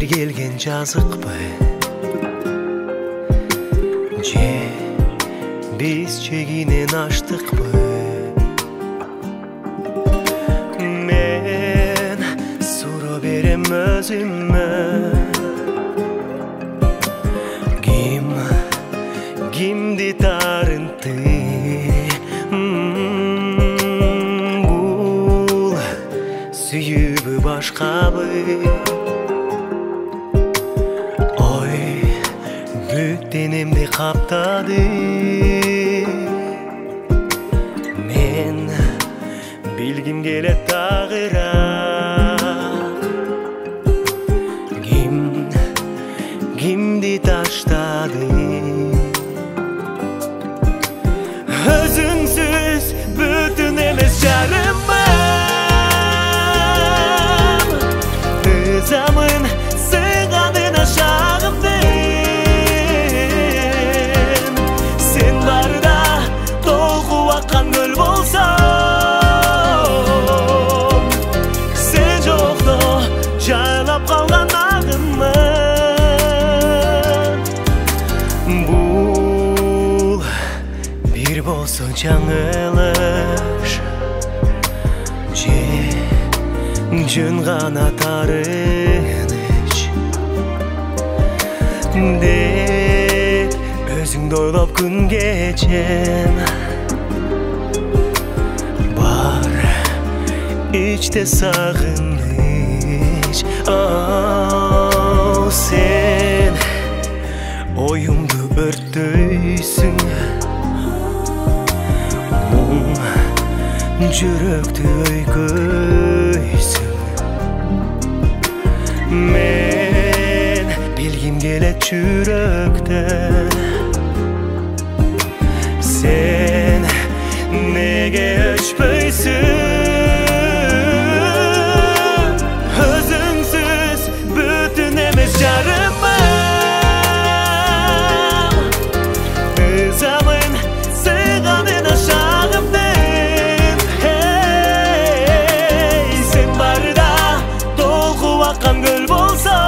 келген жазықпы же биз чегинен аштыкпы? Мен суроо берем өзүмө, кимди тарынты? Бул сүйүүбү башкабы? Ой, бүт денемди каптады. Мен билгим келет тагыраак, кимди таштады? Өзүңсүз бүтүн эмес жарымым, ызамын сыйганына шагымдын. Сен барда толкуп аккан көл болсом, сен жокто жайлап калган агыммын. Бул бир болсо жаңылыш же жөн гана тарыныч деп өзүңдү ойлоп күн кечем. Бар ичте сагыныч, сен оюмду өрттөйсүң, жүрөктү өйкөйсүң. Мен билгим келет жүрөктөн, сен неге өчпөйсүң? Өзүңсүз бүтүн эмес жарымым, ызамын сыйганына шагымдын. Сен барда толкуп аккан көл болсо,